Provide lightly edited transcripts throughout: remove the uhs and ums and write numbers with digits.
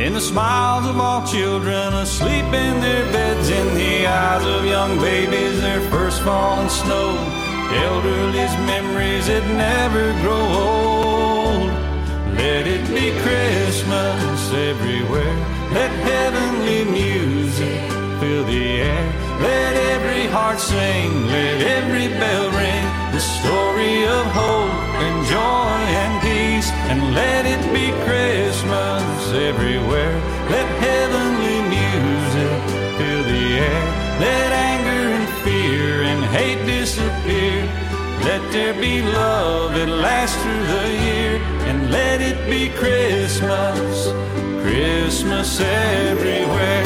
in the smiles of all children asleep in their beds, in the eyes of young babies, their first falling snow, elderly's memories that never grow old. Let it be Christmas everywhere. Let heavenly music fill the air. Let every heart sing, let every bell ring, the story of hope and joy and peace. And let it be Christmas everywhere. Let heavenly music fill the air. Let anger and fear and hate disappear. Let there be love that lasts through the year. And let it be Christmas, Christmas everywhere.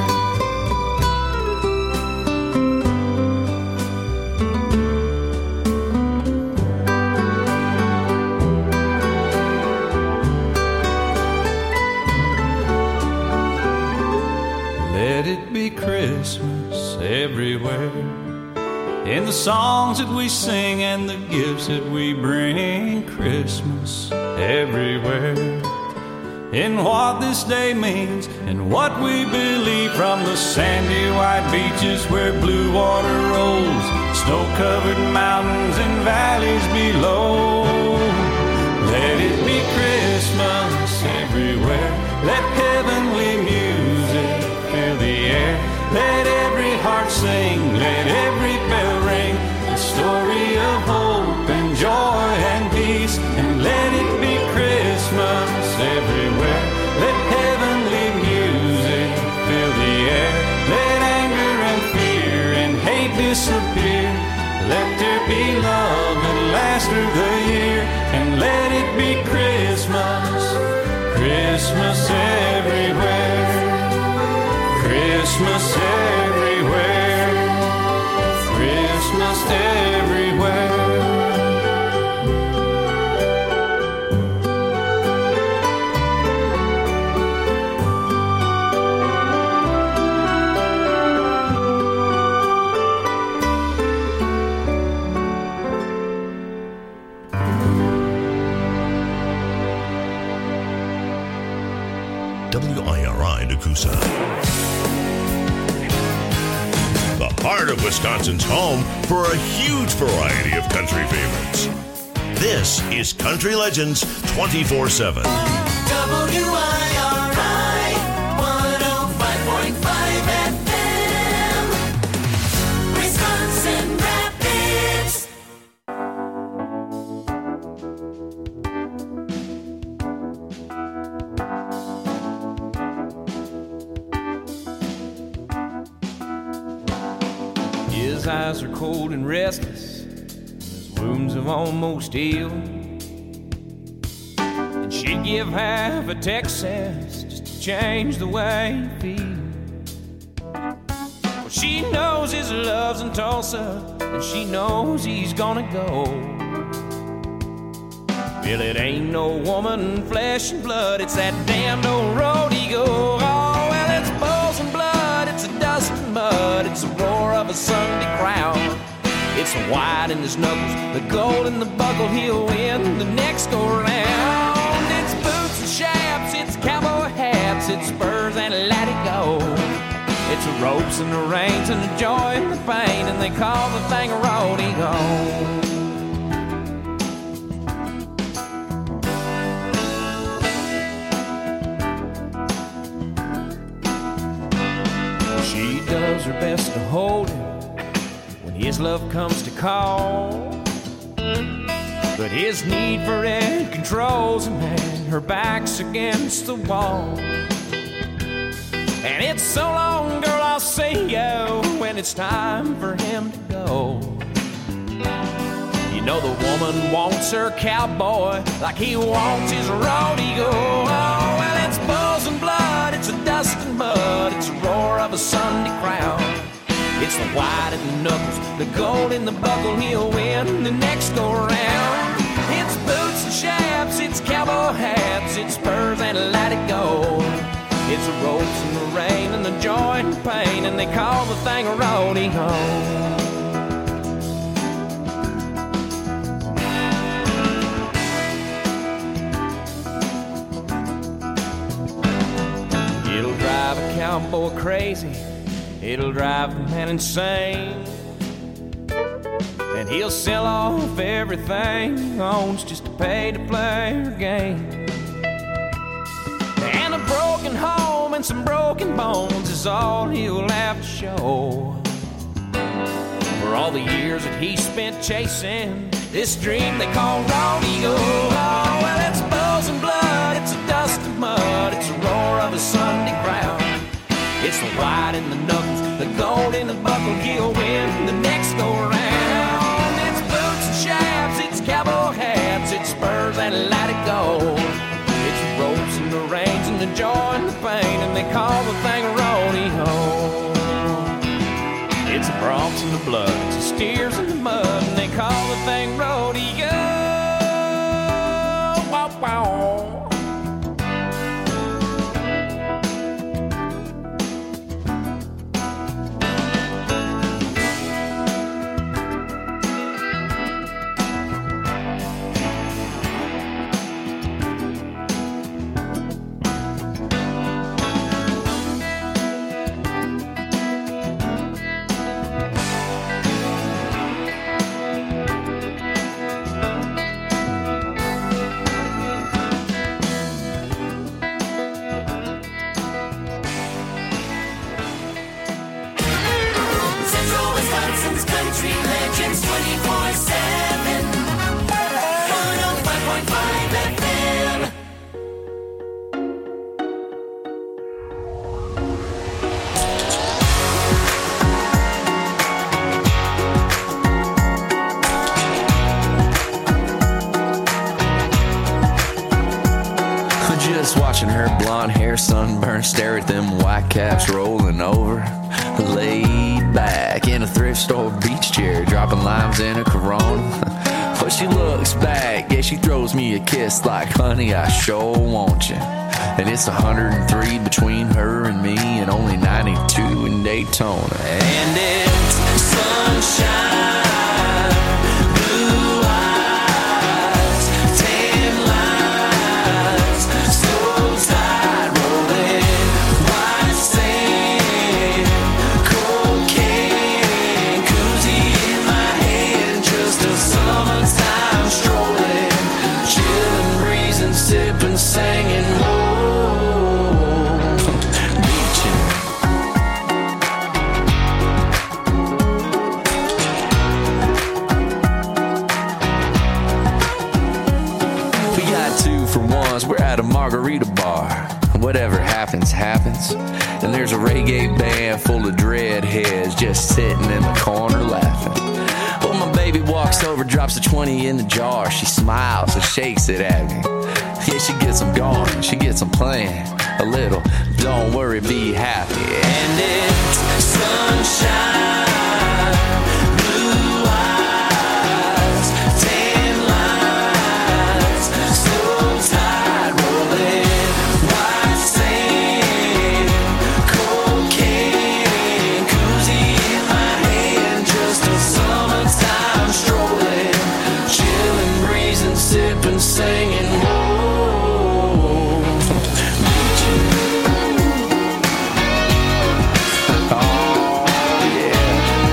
Let it be Christmas everywhere. In the songs that we sing and the gifts that we bring, Christmas everywhere. In what this day means and what we believe, from the sandy white beaches where blue water rolls, snow-covered mountains and valleys below. Let it be Christmas everywhere. Let heavenly music fill the air. Let every heart sing, let every bell ring, the story of hope and joy and peace. And let it be Christmas everywhere. Let heavenly music fill the air. Let anger and fear and hate disappear. Let there be love that lasts through the year. And let it be Christmas, Christmas everywhere. Christmas everywhere, Christmas everywhere. WIRI Nakusa. Heart of Wisconsin's home for a huge variety of country favorites. This is Country Legends 24/7. WIRI 105.5 FM, Wisconsin Rapids. His eyes are cold and restless, his wounds have almost healed. And she'd give half of Texas just to change the way he feels. Well, she knows his love's in Tulsa, and she knows he's gonna go. Well, it ain't no woman, flesh and blood, it's that damned old road he goes. Oh, well, it's bulls and blood, it's a dust and mud, it's the roar of a Sunday crowd. It's the white in his knuckles, the gold in the buckle, he'll win the next go round. It's boots and chaps, it's cowboy hats, it's spurs and let it go. It's the ropes and the reins and the joy and the pain, and they call the thing a rodeo. She does her best to hold him when his love comes to call. But his need for it controls him, and her back's against the wall. And it's so long, girl, I'll see you when it's time for him to go. You know the woman wants her cowboy like he wants his rodeo. Oh, well, it's bulls and blood, it's a dust and mud, it's the roar of a Sunday crowd. It's the white in the knuckles, the gold in the buckle, he'll win the next go round. It's boots and chaps, it's cowboy hats, it's spurs and let it go. It's the ropes and the rain and the joy and the pain, and they call the thing a rodeo. It'll drive a cowboy crazy, it'll drive a man insane, and he'll sell off everything he owns just to pay to play her game. And a broken home and some broken bones is all he'll have to show for all the years that he spent chasing this dream they call rodeo. Oh, well, it's bows and blood, it's a dust and mud, it's a roar of a Sunday crowd. It's the white in the knuckles, the gold in the buckle, he'll win the next go around. It's boots and shafts, it's cowboy hats, it's spurs and let it go. It's the ropes and the reins and the joy and the pain, and they call the thing a rodeo. It's the broncs and the blood, it's the steers and the mud, and they call the thing rodeo. Wow, wow. Central Wisconsin's Country Legends 24/7. 105.5 FM. Just watching her blonde hair sunburn, stare at them white caps rolling over. Laid back in a thrift store beach chair, dropping limes in a Corona. But she looks back, yeah, she throws me a kiss like, honey, I sure want you. And it's 103 between her and me, and only 92 in Daytona. And it's sunshine, blue eyes, tan lines, slow tide rolling, white sand, cocaine, koozie in my hand, just a summertime strolling, chilling, breezing, sipping, singing, whoa, beaching. We got two for ones, we're at a margarita bar. Whatever happens, happens. And there's a reggae band full of dreadheads just sitting in the corner laughing. Well, my baby walks over, drops a 20 in the jar. She smiles and shakes it at me. Yeah, she gets them going, she gets them playing a little. Don't worry, be happy. And it's sunshine, blue eyes, tan lines, slow tide rolling, white sand, cocaine, koozie in my hand, just a summertime strolling, chilling, breezing, sipping, singing, whoa, beaching. Oh yeah.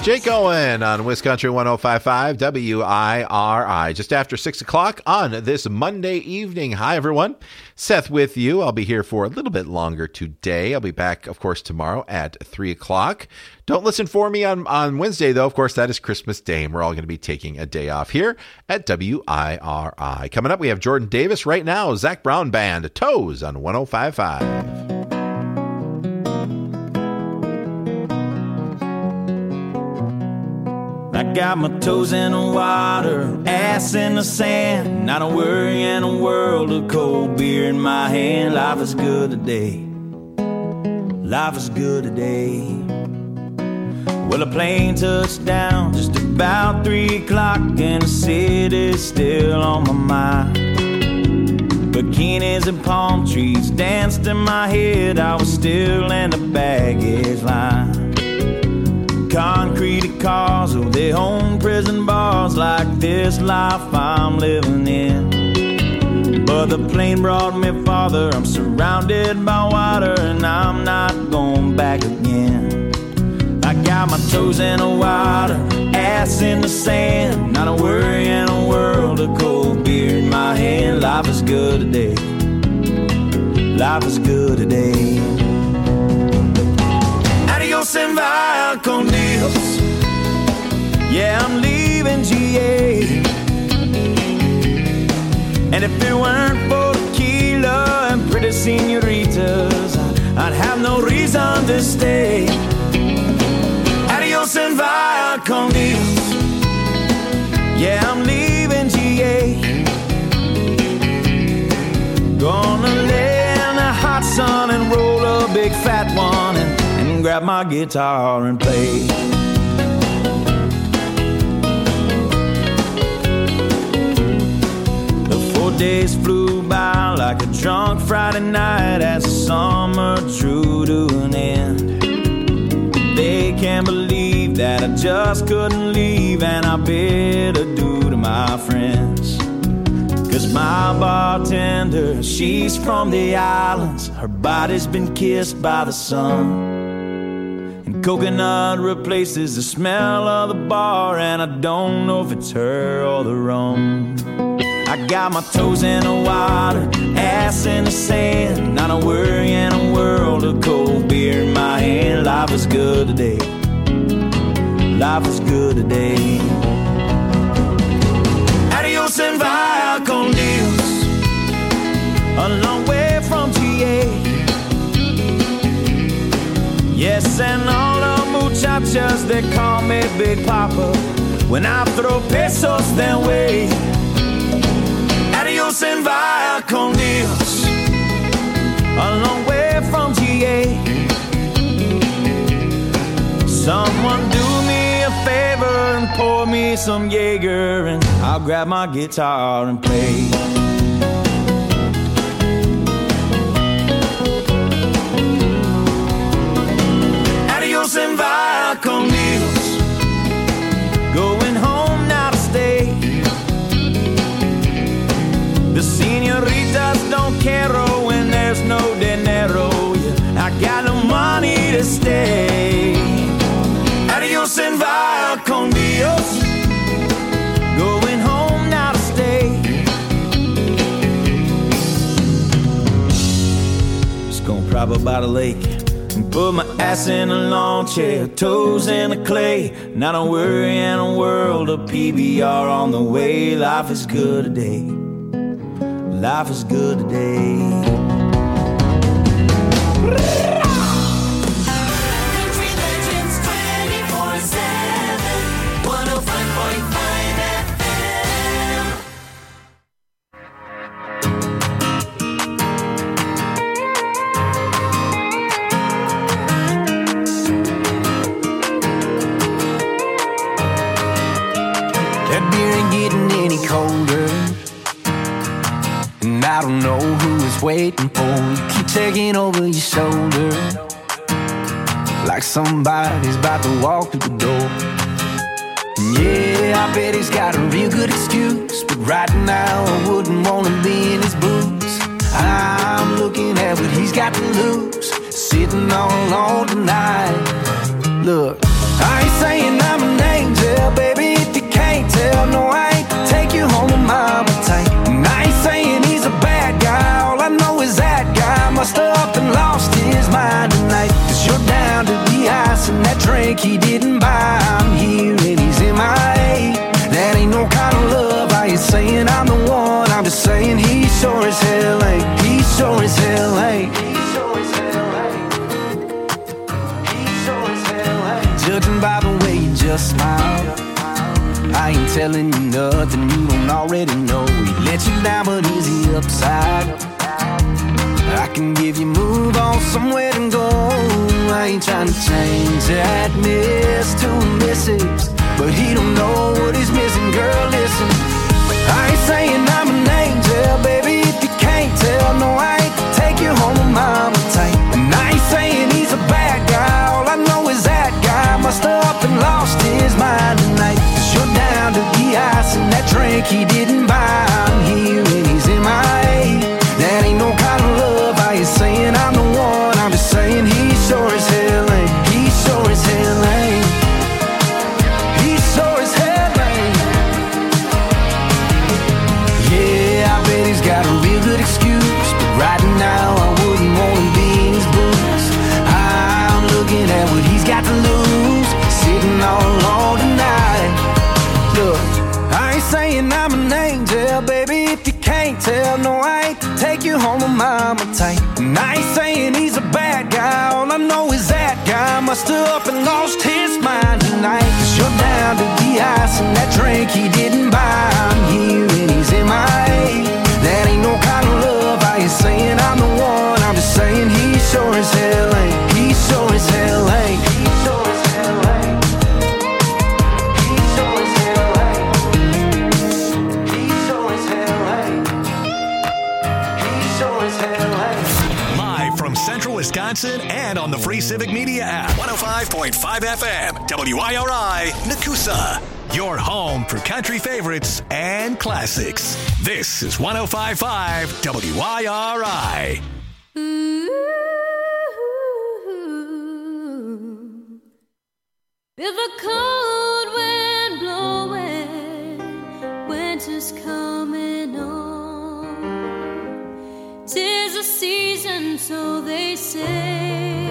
Jake Owen on Wisconsin 105.5 WIRI, just after 6 o'clock on this Monday evening. Hi, everyone. Seth with you. I'll be here for a little bit longer today. I'll be back, of course, tomorrow at 3 o'clock. Don't listen for me on Wednesday, though. Of course, that is Christmas Day, and we're all going to be taking a day off here at WIRI. Coming up, we have Jordan Davis. Right now, Zach Brown Band, Toes on 105.5. I got my toes in the water, ass in the sand, not a worry in a world of cold beer in my hand. Life is good today. Life is good today. Well, a plane touched down just about 3 o'clock, and the city's still on my mind. Bikinis and palm trees danced in my head. I was still in the baggage line. Concrete cars, oh, they own prison bars like this life I'm living in. But the plane brought me farther. I'm surrounded by water, and I'm not going back again. I got my toes in the water, ass in the sand, not a worry in a world of cold beer in my hand. Life is good today. Life is good today. Adios and via con Dios. Yeah, I'm leaving GA. And if it weren't for tequila and pretty senoritas, I'd have no reason to stay. Adios and via con Dios. Yeah, I'm leaving GA. Gonna lay in the hot sun and roll a big fat one and grab my guitar and play. The 4 days flew by like a drunk Friday night as the summer drew to an end. They can't believe that I just couldn't leave, and I bid adieu to my friends. 'Cause my bartender, she's from the islands. Her body's been kissed by the sun. Coconut replaces the smell of the bar, and I don't know if it's her or the rum. I got my toes in the water, ass in the sand, not a worry in a world of cold beer in my hand. Life is good today. Life is good today. Adios and via con Dios. A long way from GA. Yes, and all the muchachas, they call me Big Papa. When I throw pesos their way. Adios and via con Dios. A long way from GA. Someone do me a favor and pour me some Jaeger, and I'll grab my guitar and play. And via con Dios. Going home now to stay. The senoritas don't care when there's no dinero. Yeah, I got no money to stay. Adios and via con Dios. Going home now to stay. Just gonna prop up by the lake. Put my ass in a lawn chair, toes in the clay. Not a worry in a world of PBR on the way. Life is good today. Life is good today. Country Legends 24/7, 105.5 FM. That beer ain't getting any colder, and I don't know who it's waiting for. You keep checking over your shoulder, like somebody's about to walk through the door. And yeah, I bet he's got a real good excuse, but right now I wouldn't want to be in his boots. I'm looking at what he's got to lose, sitting all alone tonight. Look, I ain't saying I'm drink he didn't buy. I'm here and he's MIA. That ain't no kind of love. I ain't saying I'm the one. I'm just saying he sure as hell ain't. He sure as hell ain't. Judging by the way you just smile, I ain't telling you nothing you don't already know. He let you down, but is he upside? I can give you move on somewhere to go. I ain't trying to change that miss to a missus, but he don't know what he's missing. Girl, listen, I ain't saying I'm an angel, baby, if you can't tell. No, I ain't take you home with mama tight. And I ain't saying he's a bad guy. All I know is that guy must have up and lost his mind tonight. Cause you're down to the ice and that drink he didn't buy. I'm here and he's MIA. That ain't no kind of love. I ain't saying I'm the one. I'm just saying he sure as hell ain't. He sure as hell ain't. He sure as hell ain't. Yeah, I bet he's got a real good excuse, but right now I wouldn't want to be in his boots. I'm looking at what he's got to lose, sitting all alone tonight. Look, I ain't saying I'm an angel, baby, if you can't tell. No, I ain't take you home with mama tight. And I ain't saying he's a bad guy. All I know is that guy must have up and lost his mind tonight. Cause you're down to the ice and that drink he didn't buy. I'm here and he's MIA. That ain't no kind of love. I ain't saying I'm the one. I'm just saying he sure as hell ain't. He sure as hell ain't. He sure as hell ain't. He sure as hell ain't. He sure as hell ain't. He sure as hell ain't. Live from Central Wisconsin and on the Free Civic Media app. 105.5 FM, WIRI, Nakusa. Your home for country favorites and classics. This is 105.5 WIRI. Feel the cold wind blowing, winter's coming on. 'Tis a season, so they say.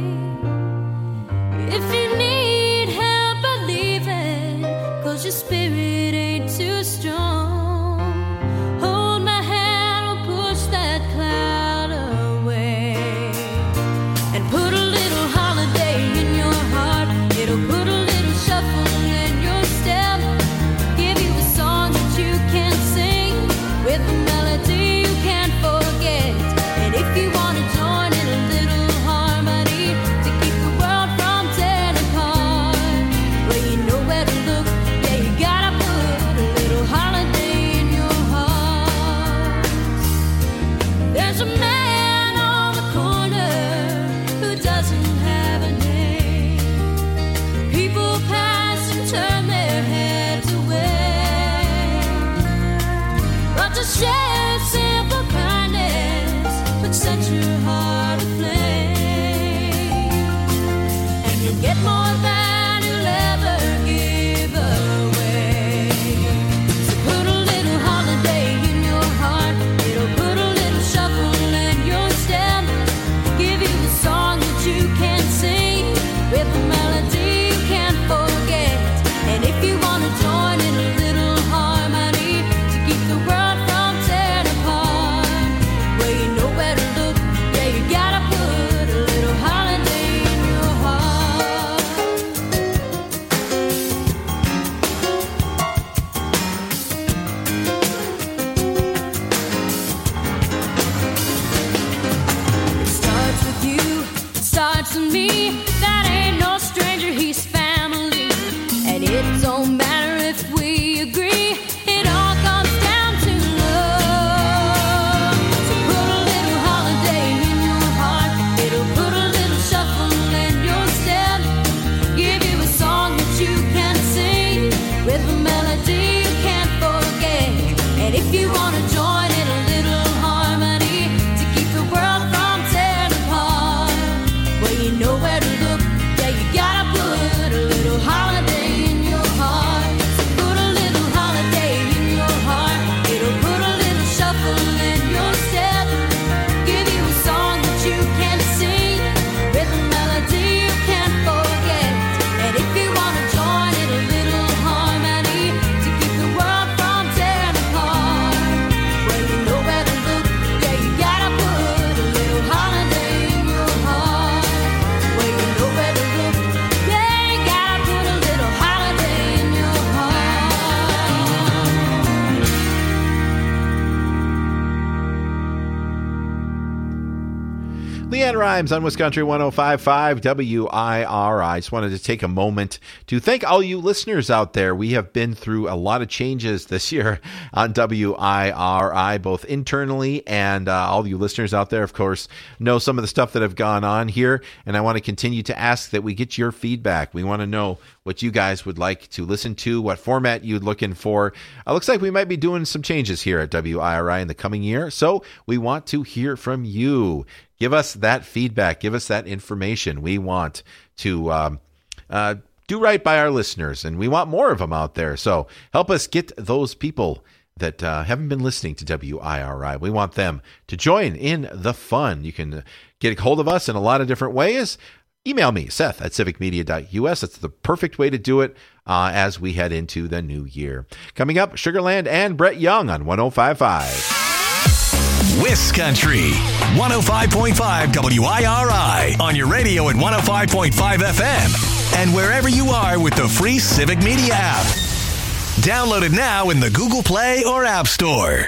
If you need help believing, 'cause your spirit ain't too strong, hold my hand, I'll push that cloud away. And put a little holiday in your heart. It'll put a little shuffle in your step. Give you a song that you can sing with a melody you can't forget. And if you want to join in a little harmony to keep the world from tearing apart, well, you know where to look. Yeah, you gotta put a little holiday in your heart. There's a man on the corner who doesn't have a name. People pass and turn their heads away. But to share simple kindness would set your heart aflame. And you'll get more than you'll ever give away. So put a little holiday in your heart. It'll put a little shuffle in your step. Give you a song that you can sing with a melody you can't forget. And if you want to join in a little harmony to keep the world from tearing apart, well, you know where to look. Yeah, you gotta put a little holiday in your heart. LeAnn Rimes on Wisconsin 105.5 WIRI. I just wanted to take a moment to thank all you listeners out there. We have been through a lot of changes this year on WIRI, both internally and all you listeners out there, of course, know some of the stuff that have gone on here. And I want to continue to ask that we get your feedback. We want to know what you guys would like to listen to, what format you're looking for. Looks like we might be doing some changes here at WIRI in the coming year. So we want to hear from you. Give us that feedback. Give us that information. We want to do right by our listeners, and we want more of them out there. So help us get those people that haven't been listening to WIRI. We want them to join in the fun. You can get a hold of us in a lot of different ways. Email me, Seth at civicmedia.us. That's the perfect way to do it as we head into the new year. Coming up, Sugarland and Brett Young on 105.5. Wiscountry 105.5 WIRI on your radio at 105.5 FM and wherever you are with the free Civic Media app. Download it now in the Google Play or App Store.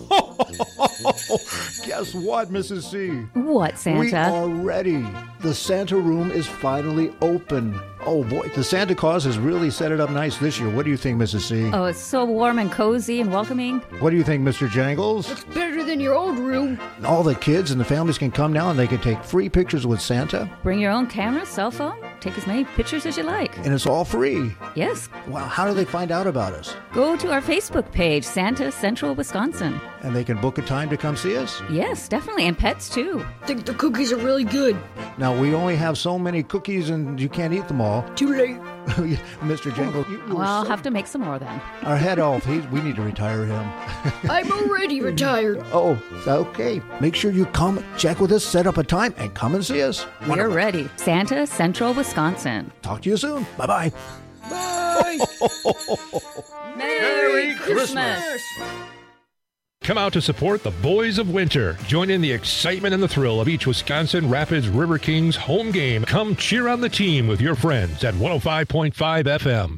Guess what, Mrs. C? What, Santa? We are ready. The Santa room is finally open. Oh, boy. The Santa Claus has really set it up nice this year. What do you think, Mrs. C? Oh, it's so warm and cozy and welcoming. What do you think, Mr. Jangles? Looks better than your old room. All the kids and the families can come now and they can take free pictures with Santa. Bring your own camera, cell phone. Take as many pictures as you like. And it's all free. Yes. Well, how do they find out about us? Go to our Facebook page, Santa Central Wisconsin. And they can book a time to come see us? Yes, definitely. And pets, too. I think the cookies are really good. Now, we only have so many cookies and you can't eat them all. Too late. Mr. Jangle, well, I'll have to make some more then. Our head elf, we need to retire him. I'm already retired. Oh, okay. Make sure you come check with us, set up a time, and come and see us. We're ready. Santa Central Wisconsin. Talk to you soon. Bye-bye. Bye. Merry Christmas. Come out to support the Boys of Winter. Join in the excitement and the thrill of each Wisconsin Rapids River Kings home game. Come cheer on the team with your friends at 105.5 FM.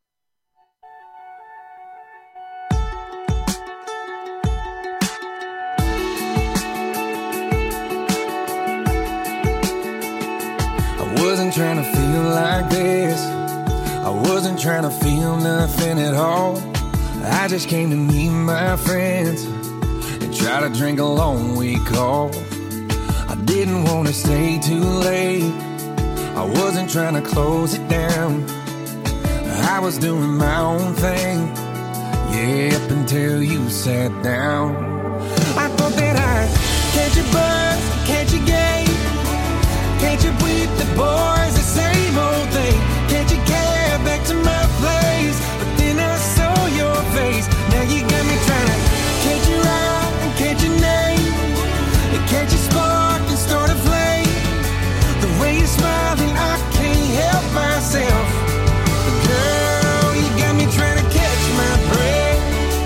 I wasn't trying to feel like this. I wasn't trying to feel nothing at all. I just came to meet my friends and try to drink a long week off. I didn't want to stay too late. I wasn't trying to close it down. I was doing my own thing, yeah, up until you sat down. I thought that I'd catch a buzz, catch a game, catch up with the boys, the same old thing, catch a cab back to my place, but then I saw your face. Now you got me trying to catch your eye and catch your name, and catch a spark and start a flame. The way you're smiling, I can't help myself. But girl, you got me trying to catch my breath.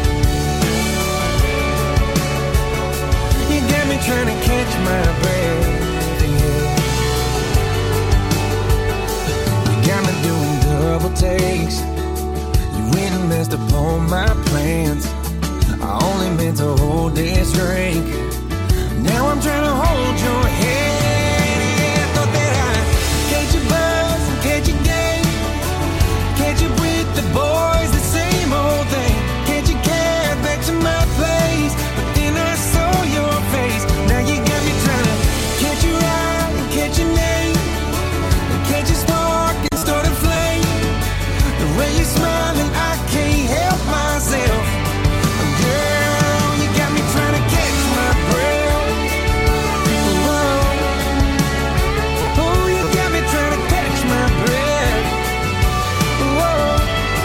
You got me trying to catch my breath. Yeah. You got me doing double takes. You went and messed up all my plans. I only meant to hold this drink. Now I'm trying to hold your hand. Yeah, I thought that I'd catch a buzz and catch a game, catch up with the boys, the same old thing, catch a cab back to my place, but then I saw your face. Now you got me trying to catch your eye and catch your name, and catch a spark and start a flame. The way you're smiling, I can't help myself. Girl, you got me trying to catch my breath. Whoa. Oh, you got me trying to catch my breath. Whoa.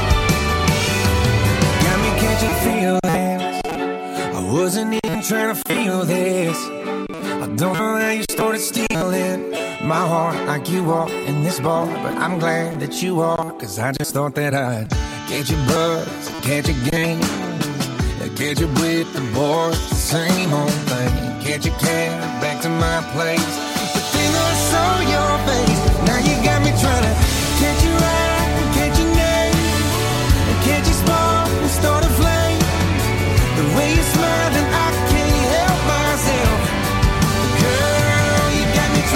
Got me catching feelings. I wasn't even trying to feel this. I don't know how you started stealing my heart like you are in this bar, but I'm glad that you are, cause I just thought that I'd catch a buzz, catch a game, catch up with the boys, the same old thing, catch a cab back to my place, but then I saw your face. Now you got me trying to catch your eye and catch your name, and catch a spark and start a flame. The way you're smiling, I can't help myself. Girl, you got me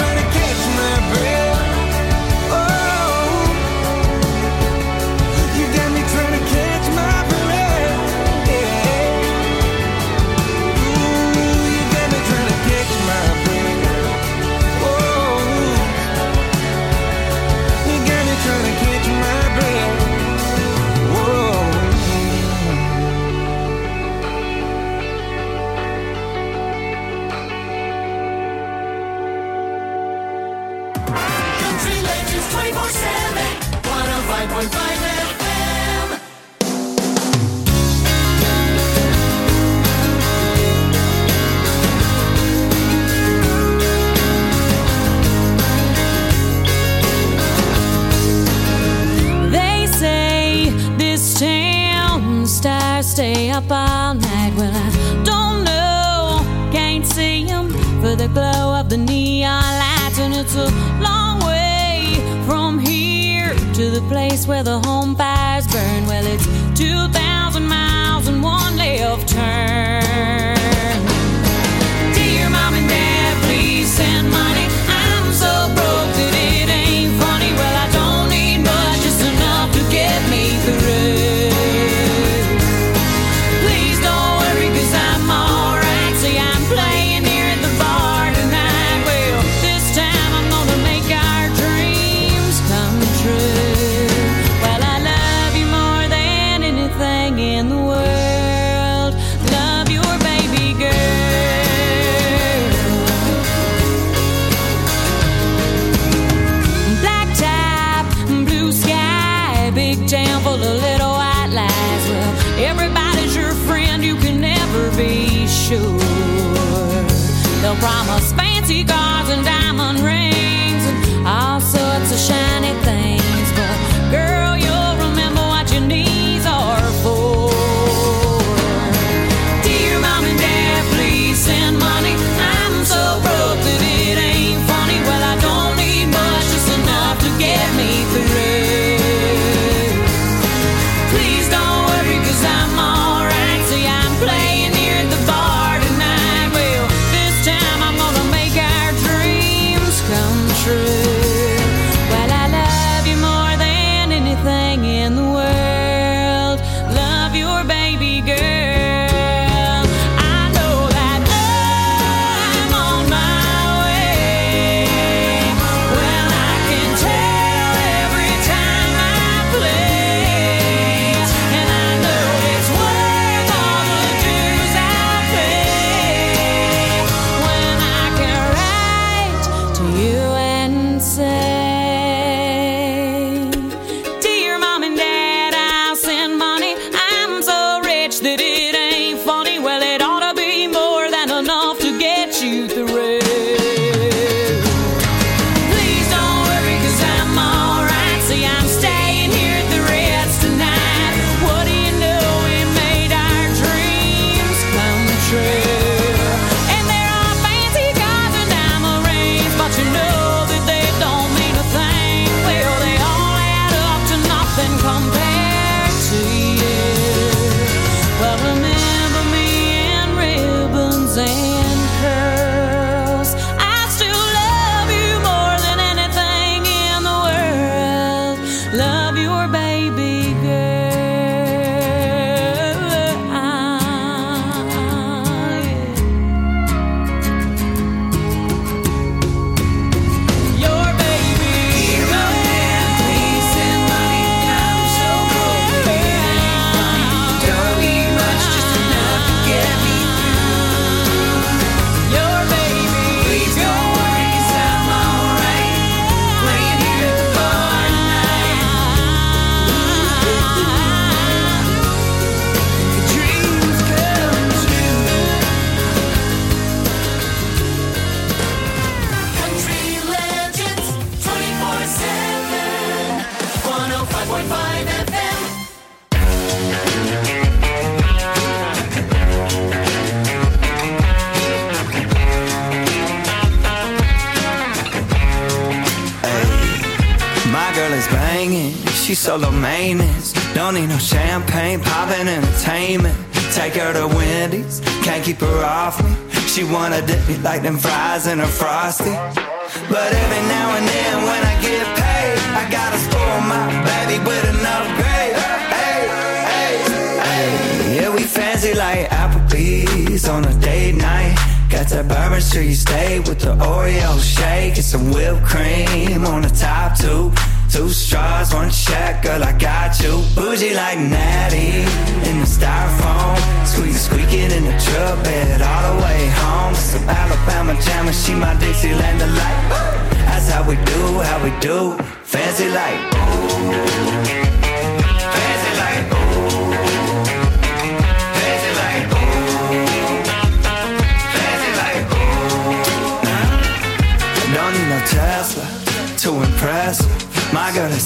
105.5 FM. They say this town stars stay up all night. Well, I don't know, can't see them for the glow of the neon lights. And it's a long way from here to the place where the home fires burn. Well, it's 2,000 miles and one left turn. Dear Mom and Dad, please send money. I'm so broke that it ain't funny. Well, I don't need much, just enough to get me through. Please don't worry, 'cause I'm alright. See, I'm playing here at the bar tonight. Well, this time I'm gonna make our dreams come true. Well, I love you more than anything in the world. Love your baby girl. Black top, blue sky, big town full of little white lies. Well, everybody's your friend, you can never be sure. They'll promise fancy cars and diamond rings and all sorts of shiny things. But girl, you'll remember what your knees are for. Dear Mom and Dad, please send money. I'm so broke that it ain't funny. Well, I don't need much, just enough to get me through. Please don't worry, 'cause I'm alright. See, I'm playing here at the bar tonight. Well, this time I'm gonna make our dreams come true. Well, I love you more than anything in the world. Love your baby girl. I know that I'm on my way. Well, I can tell every time I play. And I know it's worth all the dues I pay. When I can write to you and say, Dear Mom and Dad, I'll send money. I'm so rich that it ain't funny. Well, it ought to be more than enough to get you through. Please don't worry, 'cause I'm alright. See, I'm staying here at the Ritz tonight. What do you know, we made our dreams come true. And there are fancy cars and diamond rings, but you know that they don't mean a thing. Well, they all add up to nothing compared to you. Well, remember me in ribbons and curls. I still love you more than anything in the world. Love your baby girl. Your baby girl. Please send money. I'm so broke that it ain't funny. Don't need much, just enough to get me through. Your baby. Please don't worry, 'cause I'm alright. Playing here at the bar tonight. Dreams come true. Country Legends 24/7. 105.5 FM. My girl is banging, she's solo maintenance. Don't need no champagne, poppin' entertainment. Take her to Wendy's, can't keep her off me. She wanna dip me like them fries in a Frosty. But every now and then when I get paid, I gotta spoil my baby with an upgrade. Hey, hey, hey. Yeah, we fancy like Applebee's on a date night. Got that Bourbon Street steak with the Oreo shake and some whipped cream on the top two. Two straws, one check, girl, I got you. Bougie like Natty in the styrofoam. Squeaking in the truck bed all the way home. Some Alabama jammer, she my Dixieland delight. That's how we do, fancy like.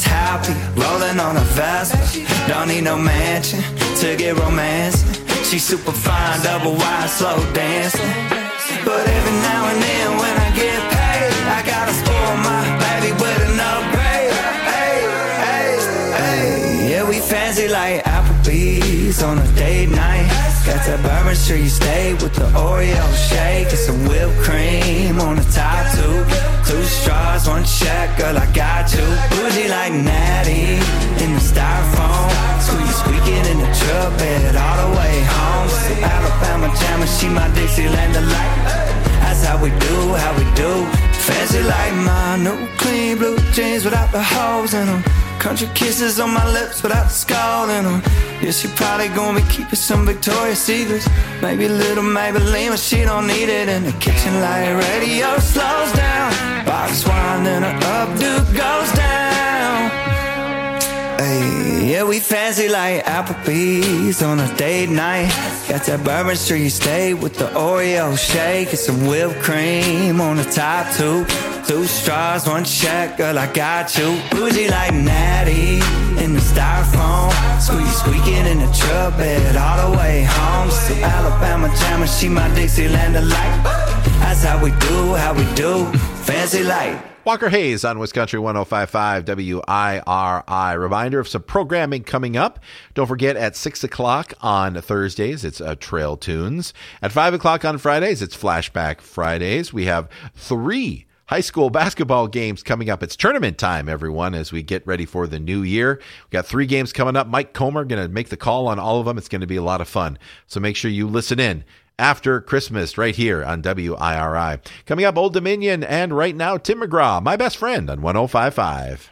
happy, rolling on a Vespa. Don't need no mansion to get romance. She's super fine, double wide, slow dancing. But every now and then when I get paid, I gotta spoil my baby with an upgrade. Hey, hey, hey. Yeah, we fancy like Applebee's on a date night. Got that Bourbon Street steak with the Oreo shake and some whipped cream on the top two. 2 straws, 1 check, girl, I got you. Bougie like Natty in the styrofoam. Squeaking in the truck bed all the way home. Some Alabama jammer, she my Dixieland delight. That's how we do. Fancy like my new clean blue jeans without the holes in them. Country kisses on my lips without the skull in them. Yeah, she probably gonna be keeping some Victoria's Secrets. Maybe a little Maybelline, but she don't need it. In the kitchen like radio slows down. Box wine, then her updo goes down. Hey, yeah, we fancy like Applebee's on a date night. Got that Bourbon Street steak with the Oreo shake and some whipped cream on the top two. 2 straws, 1 check, girl, I got you. Bougie like Natty in the styrofoam. Squeaking in the truck bed all the way home. Some Alabama jammer, she my Dixieland delight. That's how we do. Fancy like Walker Hayes on Wisconsin 105.5 WIRI. Reminder of some programming coming up. Don't forget at 6 o'clock on Thursdays, it's Trail Tunes. At 5 o'clock on Fridays, it's Flashback Fridays. We have 3 high school basketball games coming up. It's tournament time, everyone, as we get ready for the new year. We got 3 games coming up. Mike Comer going to make the call on all of them. It's going to be a lot of fun. So make sure you listen in after Christmas right here on WIRI. Coming up, Old Dominion, and right now, Tim McGraw, My Best Friend on 105.5.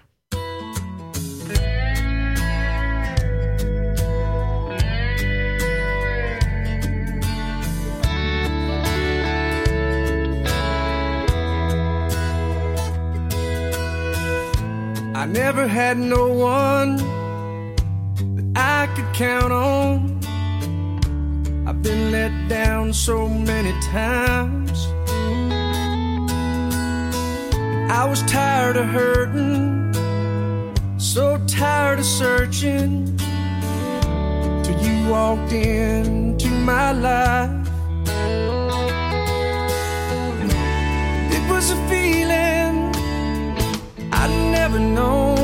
I never had no one that I could count on. I've been let down so many times. I was tired of hurting, so tired of searching, till you walked into my life. It was a feeling I'd never known,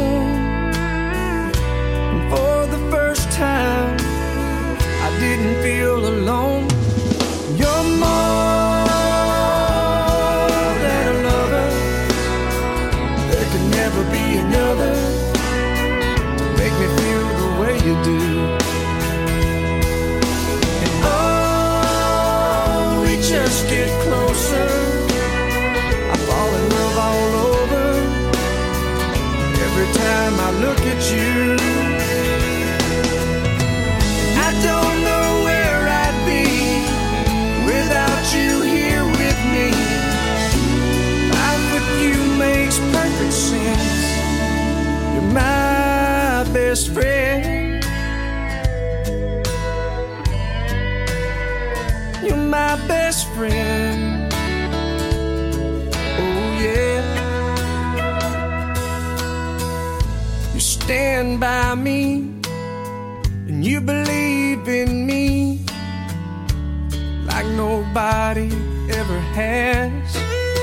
and for the first time I didn't feel alone. You're more than a lover. There could never be another to make me feel the way you do. And oh, we just get closer, I fall in love all over. Every time I look at you, I don't know where I'd be without you here with me. Life with you makes perfect sense. You're my best friend. You're my best friend. Oh yeah. You stand by me and you believe in me like nobody ever has.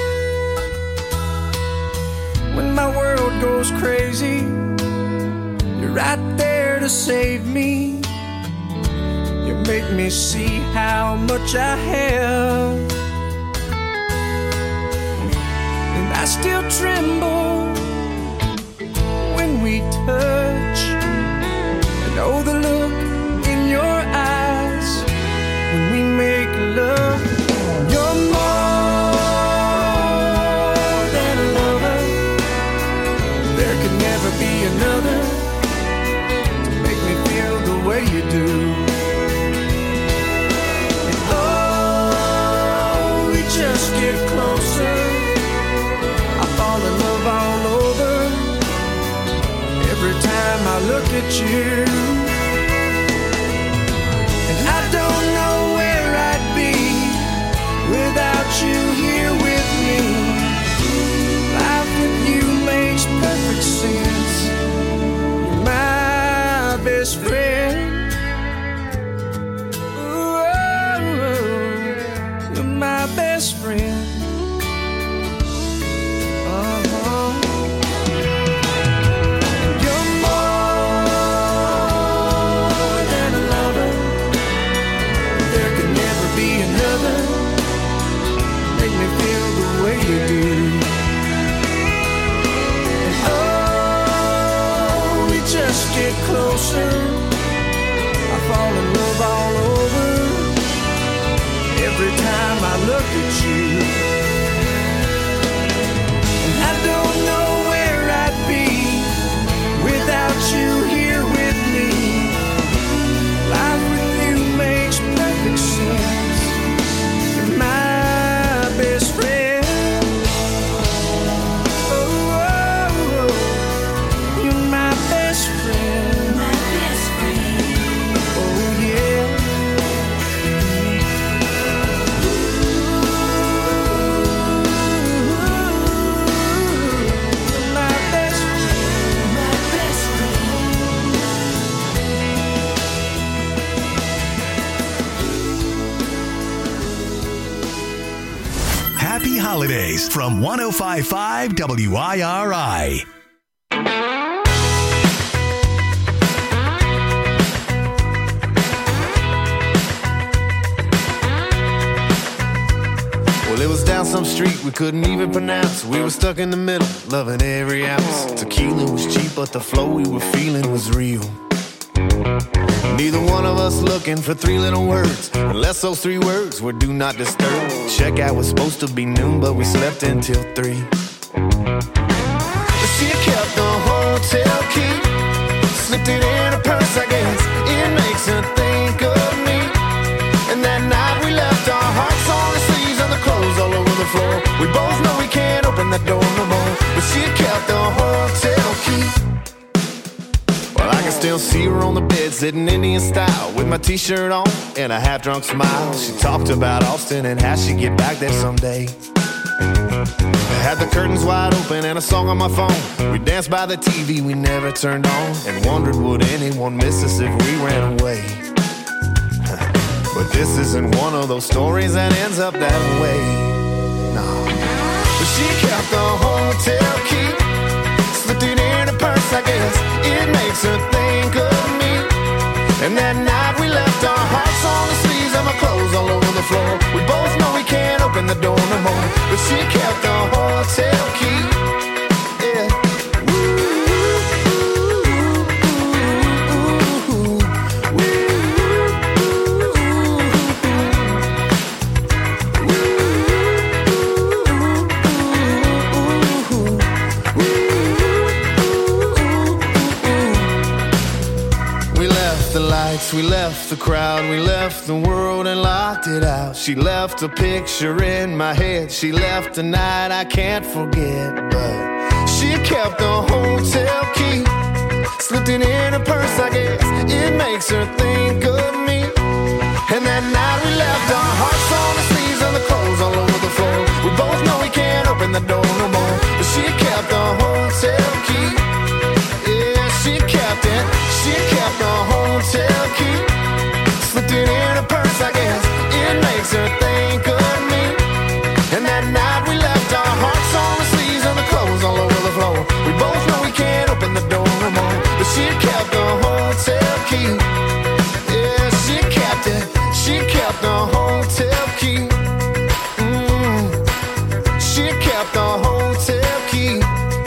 When my world goes crazy, you're right there to save me. You make me see how much I have, and I still tremble when we touch. I know the look in your eyes when we make love. You're more than a lover. There could never be another to make me feel the way you do. And oh, we just get closer, I fall in love all over. Every time I look at you, and I don't know where I'd be without you here with me. Life with you makes perfect sense. just get closer, I fall in love all over. Every time I look at you, and I don't know where I'd be without you here with me. Life with you makes perfect sense. You're my best friend. Oh, oh, oh. You're my best friend. My best friend. Oh, yeah. Happy holidays from 105.5 WIRI. Well, it was down some street we couldn't even pronounce. We were stuck in the middle, loving every ounce. Tequila was cheap, but the flow we were feeling was real. Neither one of us looking for three little words, unless those three words were do not disturb. Checkout was supposed to be noon, but we slept until 3. She kept the hotel key, slipped it in her purse, I guess. It makes her think of me. And that night we left our hearts on the sleeves and the clothes all over the floor. We both know we can't open that door no more, but she kept the hotel key. Well, I can still see her on the bed, sitting Indian style, with my t-shirt on and a half-drunk smile. She talked about Austin and how she'd get back there someday. I had the curtains wide open and a song on my phone. We danced by the TV we never turned on, and wondered would anyone miss us if we ran away. But this isn't one of those stories that ends up that way. No. But she kept the hotel key, slipped it in her purse, I guess. It makes her think of me. And that night we left our hearts on the sleeves and my clothes all over the floor. We both know we can't open the door no more, but she kept the hotel key. Yeah. We left the crowd, we left the world and locked it out. She left a picture in my head, she left a night I can't forget. But she kept the hotel key, slipped it in her purse, I guess. It makes her think of me. And that night we left our hearts on the sleeves and the clothes all over the floor. We both know we can't open the door no more, but she kept the hotel key. Yeah, she kept it. She kept the hotel key, slipped it in her purse, I guess. It makes her think of me. And that night we left our hearts on the sleeves and the clothes all over the floor. We both know we can't open the door no more, but she kept the hotel key. Yeah, she kept it. She kept the hotel key. She kept the hotel key.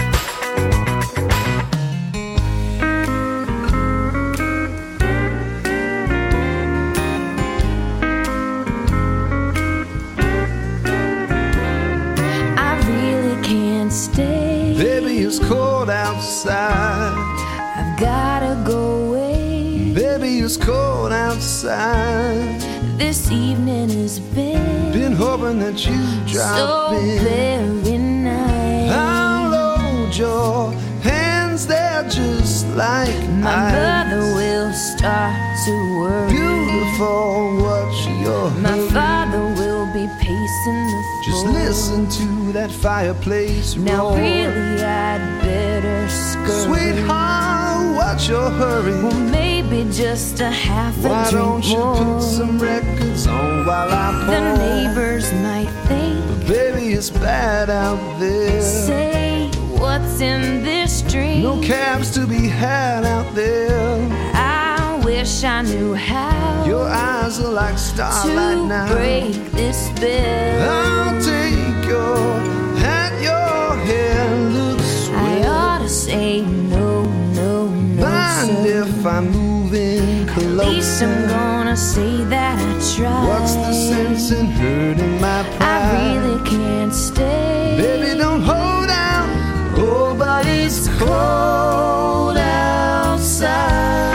It's cold outside. I've gotta go away. Baby, it's cold outside. This evening has been hoping that you drop so in. Very nice. I'll load your hands there just like my ice. mother will start to worry. Beautiful, what's your My hurry? father will be pacing the floor. Just listen to that fireplace now roar. really I'd better scurry. Sweetheart, what's your hurry? Well, maybe just a half a Why drink don't you more. put some records on while I pour? The neighbors might think, but baby, it's bad out there. say, what's in this drink? No cabs to be had out there. I wish I knew how. Your eyes are like starlight to now. break this spell. I'll take your hat, your hair looks swell. I ought to say no, no, no. But And if I move in closer, at least I'm gonna say that I tried. what's the sense in hurting my pride? I really can't stay. Baby, don't hold out. Oh, but it's cold outside.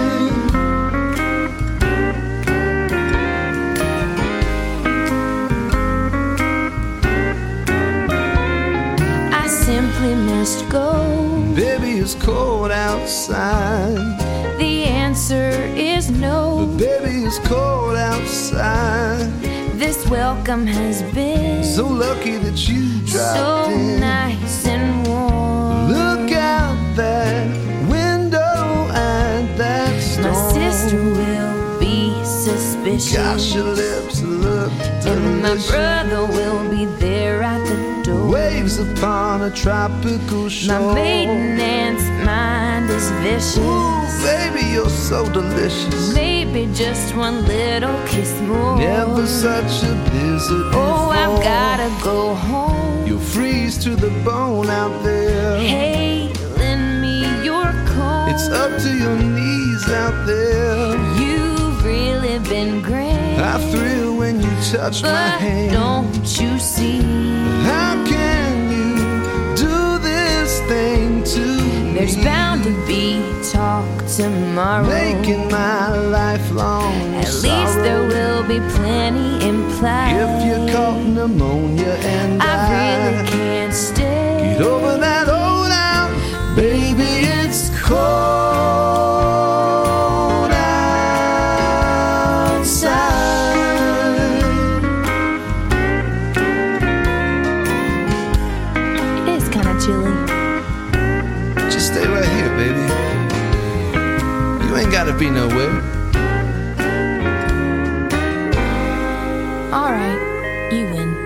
I simply must go. Baby, it's cold outside. The answer is no. Baby, it's cold outside. This welcome has been So lucky that you dropped so in. nice and warm. Look out that window at that storm. My sister will be suspicious. Gosh, your lips look And my delicious. brother will be there at the door. Waves upon a tropical shore. My maiden aunt's mind is vicious. Ooh, baby, you're so delicious. Maybe just one little kiss more. Never such a blizzard Oh, before. I've gotta go home. You'll freeze to the bone out there. Hey, lend me your coat. It's up to your knees out there. You've really been great. I thrill when you touch my But hand. don't you see? How can you do this thing to me? There's bound to be talk tomorrow. Making my lifelong At least there will be plenty implied. If you caught pneumonia and I really can't stay. get over that old out, baby, it's cold outside. It is kind of chilly. Just stay right here, baby. You ain't gotta be nowhere. All right, you win.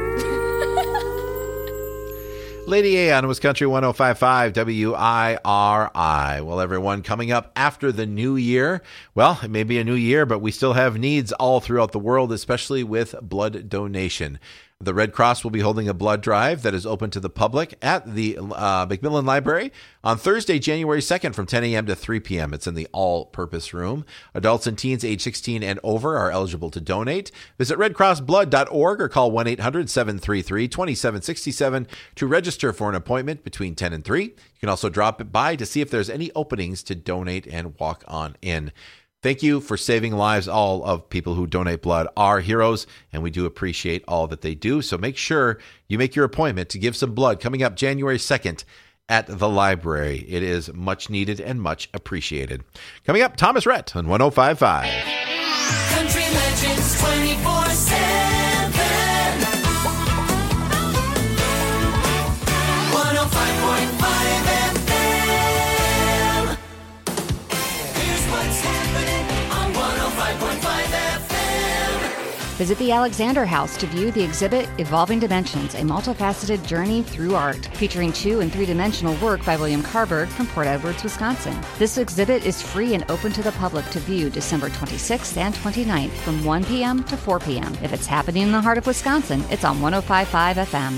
Lady A on Wisconsin 105.5 WIRI. Well, everyone, coming up after the new year. Well, it may be a new year, but we still have needs all throughout the world, especially with blood donation. The Red Cross will be holding a blood drive that is open to the public at the Macmillan Library on Thursday, January 2nd from 10 a.m. to 3 p.m. It's in the all-purpose room. Adults and teens age 16 and over are eligible to donate. Visit redcrossblood.org or call 1-800-733-2767 to register for an appointment between 10 and 3. You can also drop by to see if there's any openings to donate and walk on in. Thank you for saving lives. All of people who donate blood are heroes, and we do appreciate all that they do. So make sure you make your appointment to give some blood coming up January 2nd at the library. It is much needed and much appreciated. Coming up, Thomas Rhett on 105.5. Country Legends 24/7. 105.5 FM. Here's what's happening on 105.5 FM. Visit the Alexander House to view the exhibit Evolving Dimensions, a multifaceted journey through art, featuring 2- and 3-dimensional work by William Carberg from Port Edwards, Wisconsin. This exhibit is free and open to the public to view December 26th and 29th from 1 p.m. to 4 p.m. If it's happening in the heart of Wisconsin, it's on 105.5 FM.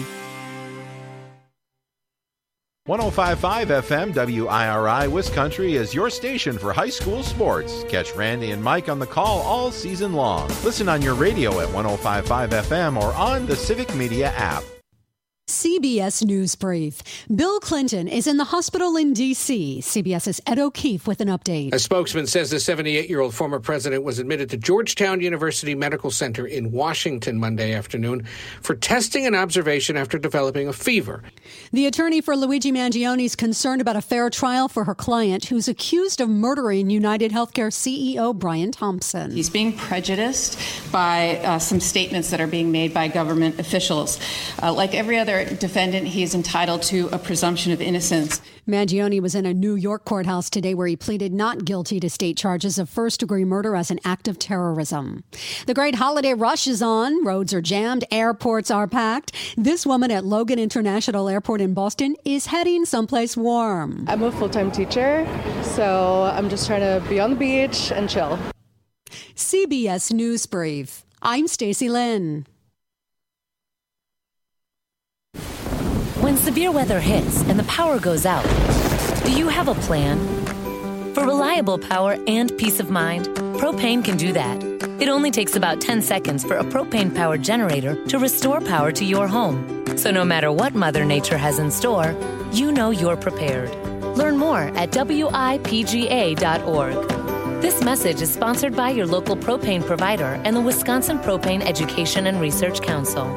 105.5 FM WIRI Wisconsin is your station for high school sports. Catch Randy and Mike on the call all season long. Listen on your radio at 105.5 FM or on the Civic Media app. CBS News Brief. Bill Clinton is in the hospital in D.C. CBS's Ed O'Keefe with an update. A spokesman says the 78-year-old former president was admitted to Georgetown University Medical Center in Washington Monday afternoon for testing and observation after developing a fever. The attorney for Luigi Mangione is concerned about a fair trial for her client, who's accused of murdering United Healthcare CEO Brian Thompson. He's being prejudiced by some statements that are being made by government officials. Like every other defendant, he is entitled to a presumption of innocence. Mangione was in a New York courthouse today where he pleaded not guilty to state charges of first-degree murder as an act of terrorism. The great holiday rush is on. Roads are jammed. Airports are packed. This woman at Logan International Airport in Boston is heading someplace warm. I'm a full-time teacher, so I'm just trying to be on the beach and chill. CBS News Brief. I'm Stacey Lynn. When severe weather hits and the power goes out, do you have a plan? For For reliable power and peace of mind, Propane can do that. It only takes about 10 seconds for a propane-powered generator to restore power to your home. So no matter what Mother Nature has in store, you know you're prepared. Learn more at WIPGA.org. This message is sponsored by your local propane provider and the Wisconsin Propane Education and Research Council.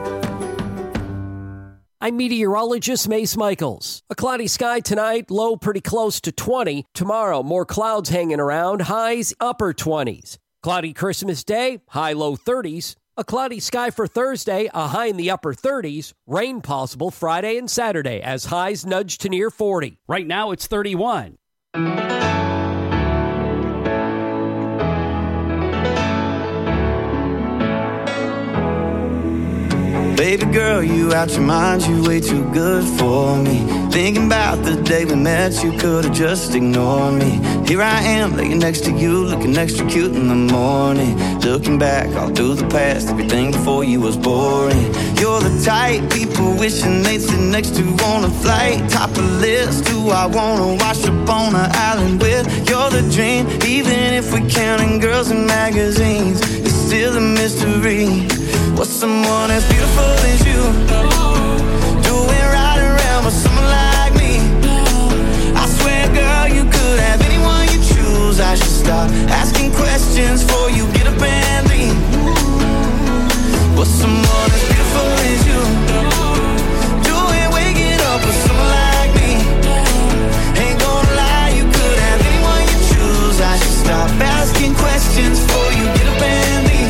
I'm meteorologist Mace Michaels. A cloudy sky tonight, low pretty close to 20. Tomorrow, more clouds hanging around, highs upper 20s. Cloudy Christmas Day, high low 30s. A cloudy sky for Thursday, a high in the upper 30s. Rain possible Friday and Saturday as highs nudge to near 40. Right now it's 31. Baby girl, you out your mind, you way too good for me. Thinking about the day we met, you could've just ignored me. Here I am, laying next to you, looking extra cute in the morning. Looking back all through the past, everything before you was boring. You're the type people wishing they'd sit next to on a flight. Top of list, who I wanna wash up on an island with. You're the dream, even if we're counting girls in magazines. It's still a mystery. What's someone as beautiful as you doing right around with someone like me? I swear, girl, you could have anyone you choose. I should stop asking questions before you get up and leave. What's someone as beautiful as you doing waking up with someone like me? Ain't gonna lie, you could have anyone you choose. I should stop asking questions before you get up and leave.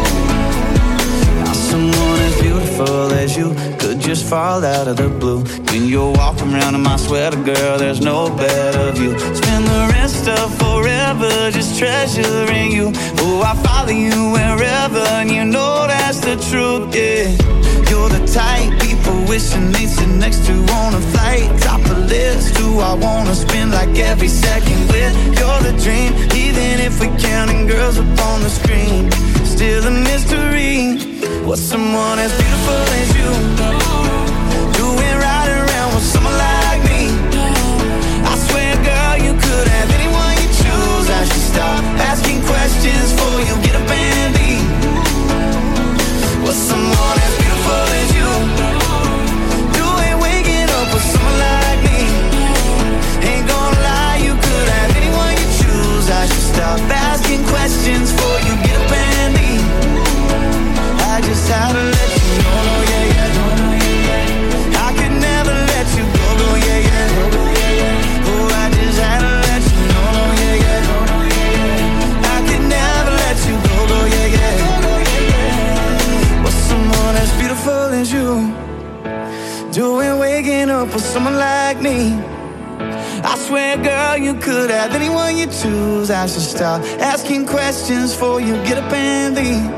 Someone as beautiful as you could just fall out of the blue. When you're walking around in my sweater, girl, there's no better view. Spend the rest of forever just treasuring you. Oh, I follow you wherever, and you know that's the truth, yeah. You're the type people wishing they'd sit next to on a flight. Top of list, who I wanna spend like every second with. You're the dream, even if we're counting girls up on the screen. Still a mystery. What's someone as beautiful as you doing right around with someone like me? I swear, girl, you could have anyone you choose. I should stop asking questions before you get up and leave. What's someone as beautiful as you doing waking up with someone like me? Ain't gonna lie, you could have anyone you choose. I should stop asking questions before you get up and leave. I just had to let you know, no, yeah, yeah, no, no, yeah, yeah. I could never let you go, go, yeah, yeah, no, no, yeah, yeah. Oh, I just had to let you know, no, yeah, yeah, no, no, yeah, yeah. I could never let you go, go, yeah, yeah, no, no, yeah, yeah. What's someone as beautiful as you doing waking up with someone like me? I swear, girl, you could have anyone you choose. I should stop asking questions before you get up and leave.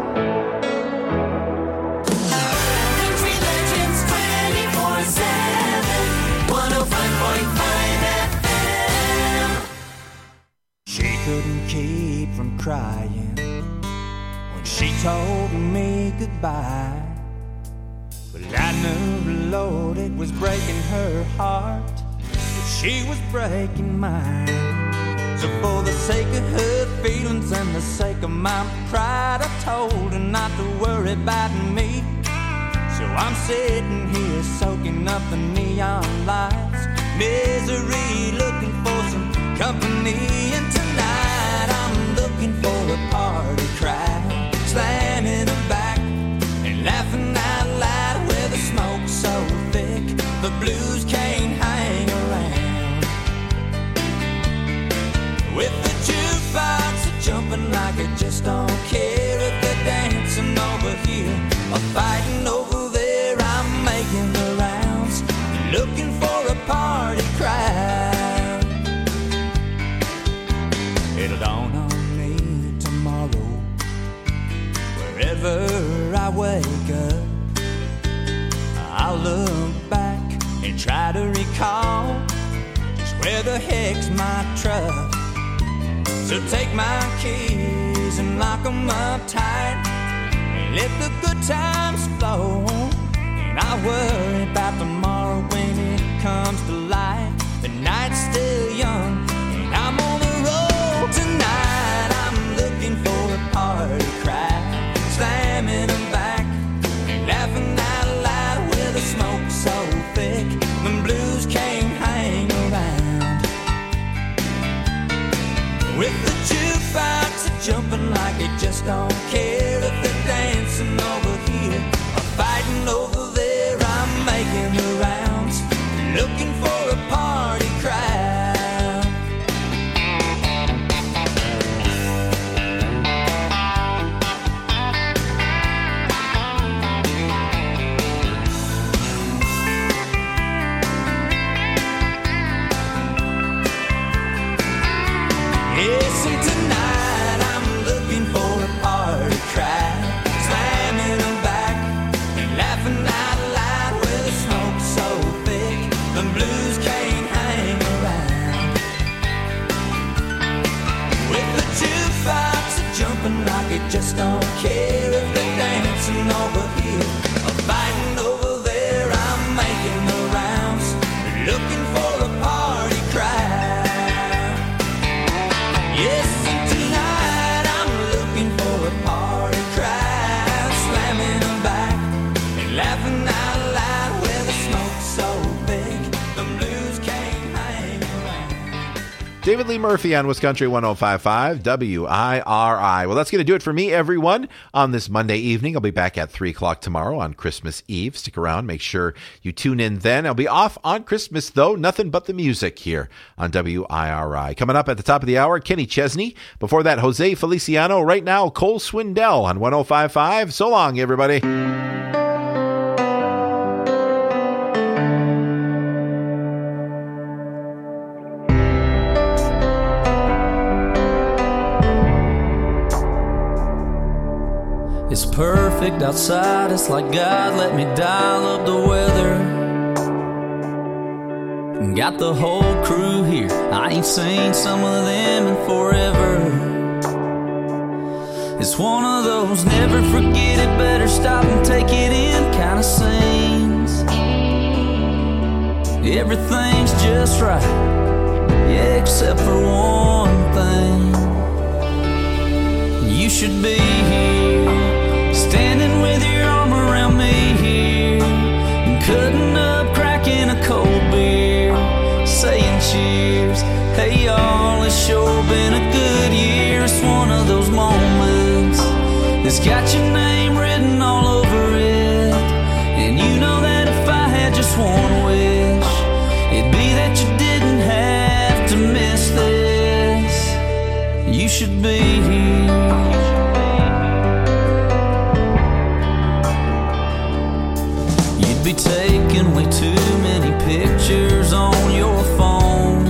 Couldn't keep from crying when she told me goodbye. But I knew, Lord, it was breaking her heart, that she was breaking mine. So for the sake of her feelings and the sake of my pride, I told her not to worry about me. So I'm sitting here soaking up the neon lights, misery, looking for some company. And tonight I'm looking for a party crowd, slamming her back and laughing out loud, where the smoke's so thick the blues can't hang around. With the jukebox jumping like I just don't care, if they're dancing over here or fighting over there, I'm making the rounds, looking for a party crowd. It'll dawn on me tomorrow, wherever I wake up, I'll look back and try to recall just where the heck's my truck. So take my keys and lock them up tight, and let the good times flow. And I worry about tomorrow when it comes to light. The night's still young and I'm on the With the jukebox jumping like they just don't care. If they're dancing over here or fighting over there, I'm making the rounds, looking for a party crowd. Yes, and tonight I'm looking for a party crowd, slamming them back and laughing out loud with the smoke so thick the blues can't hang around. With the jukebox jumping like it just don't care. If they're dancing over here or fighting over there, I'm making the rounds, looking for a party crowd. Yes, and tonight I'm looking for a party crowd, slamming them back and laughing out loud with the smoke so big the blues can't hang around. David Lee Murphy on Wisconsin 105.5 WIRI. Well, that's going to do it for me, everyone, on this Monday evening. I'll be back at 3 o'clock tomorrow on Christmas Eve. Stick around. Make sure you tune in then. I'll be off on Christmas, though. Nothing but the music here on WIRI. Coming up at the top of the hour, Kenny Chesney. Before that, Jose Feliciano. Right now, Cole Swindell on 105.5. So long, everybody. It's perfect outside, it's like God let me dial up the weather. Got the whole crew here, I ain't seen some of them in forever. It's one of those never forget it, better stop and take it in kind of scenes. Everything's just right, yeah, except for one thing. You should be here, standing with your arm around me here, cutting up, cracking a cold beer, saying cheers. Hey y'all, it's sure been a good year. It's one of those moments that's got your name written all over it. And you know that if I had just one wish, it'd be that you didn't have to miss this. You should be here. Be taking way too many pictures on your phone,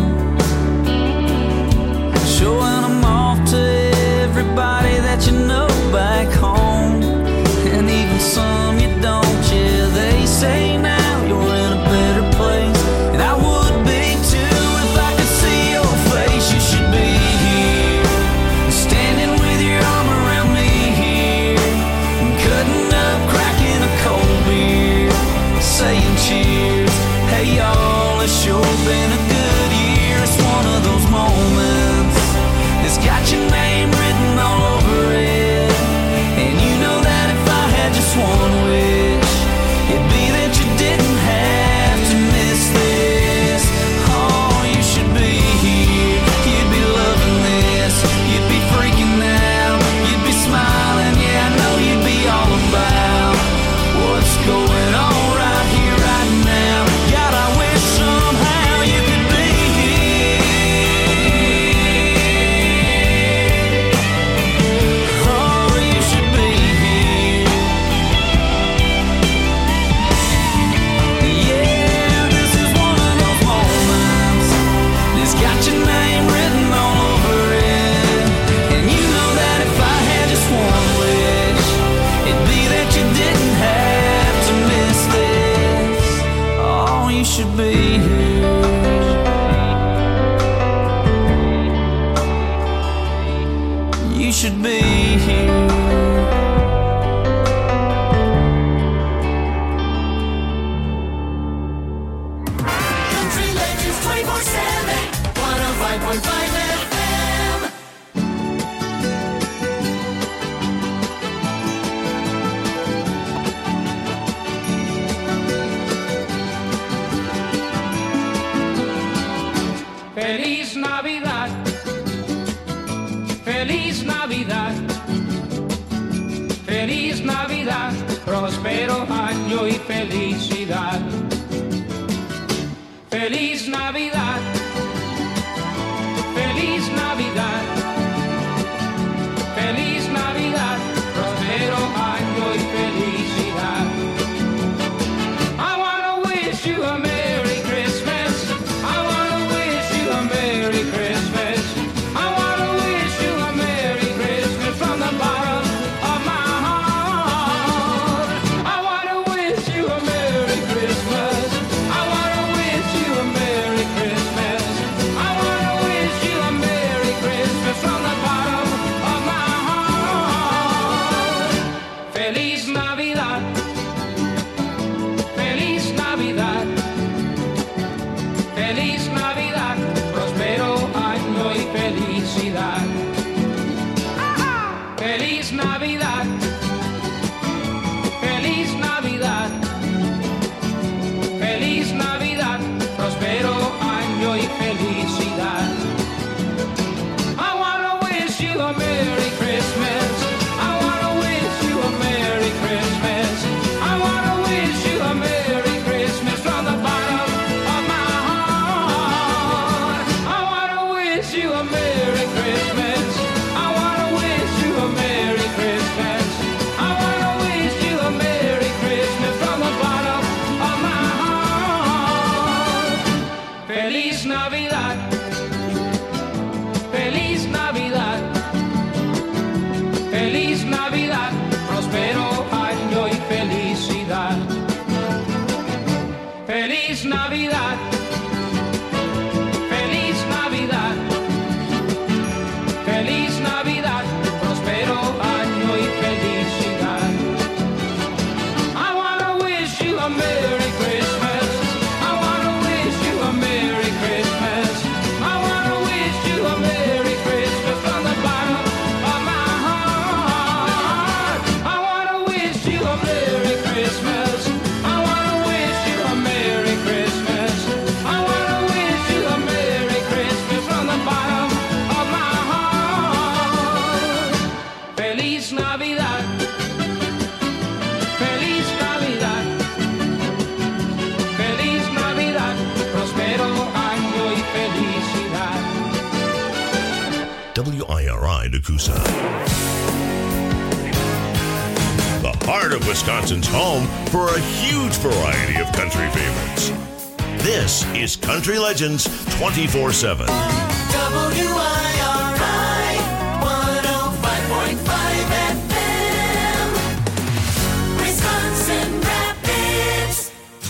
showing them off to everybody that you know back home, and even some you don't. Yeah, they say now you're in a better place, and I would be too if I could see your face. You should be here, standing with your arm around me here, cutting up, cracking a cold beer, saying cheers. Hey y'all, it's sure been a good year. It's one of those moments that's got your name written all over it. And you know that if I had just one wish, it'd be that you didn't have to miss this. Oh, you should be here, you'd be loving this, you'd be freaking out, you'd be smiling. Yeah, I know you'd be all about what's going on. Should be here. You should be here. Country Legends 24/7, 105.5 FM. Feliz Navidad. Feliz Navidad, feliz Navidad, próspero año y felicidad. Feliz Navidad, feliz Navidad, feliz Navidad, próspero año y felicidad. I wanna wish you a Merry Christmas. I wanna wish you a Merry Christmas. I wanna wish you a Merry Christmas from the bottom of my heart. I wanna wish you a Merry Christmas. I wanna wish you a Merry Christmas. I wanna wish you a Merry Christmas from the bottom of my heart. Feliz Navidad, feliz Navidad, feliz Navidad, próspero año y felicidad. Feliz Navidad, feliz Navidad, feliz Navidad, próspero año y felicidad. I wanna wish you a Merry Christmas. I wanna wish you a Merry Christmas. I wanna wish you a Merry Christmas from the bottom of my heart. I wanna wish you a Merry Christmas. I wanna wish you a Merry Christmas. I wanna wish you a Merry Christmas from the bottom of my heart. Feliz Navidad, feliz Navidad, feliz Navidad, próspero año y felicidad. Feliz Navidad, feliz Navidad, feliz Navidad, próspero año y felicidad. I wanna wish you a Merry Christmas. I wanna wish you a Merry Christmas. I wanna wish you a Merry Christmas from the bottom of my heart. I wanna wish you a Merry Christmas. I wanna wish you a Merry Christmas. I wanna wish you a Merry Christmas from the bottom of my heart. Feliz Navidad, feliz Navidad, feliz Navidad, próspero año y felicidad. WIRI Nakusa. The heart of Wisconsin's home for a huge variety of country favorites. This is Country Legends 24/7. WIRI 105.5 FM, Wisconsin Rapids.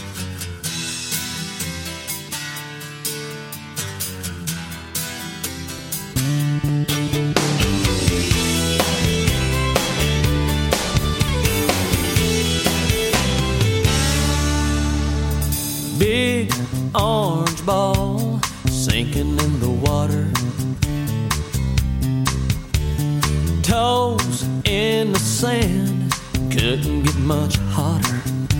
Big orange ball sinking in the water, toes in the sand, couldn't get much hotter.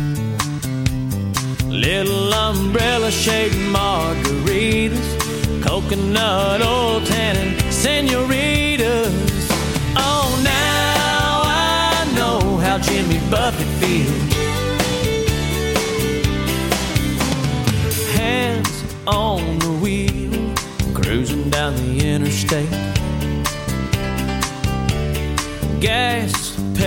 Little umbrella shade margaritas, coconut oil tannin senoritas. Oh, now I know how Jimmy Buffett feels. Hands on the wheel, cruising down the interstate. Gas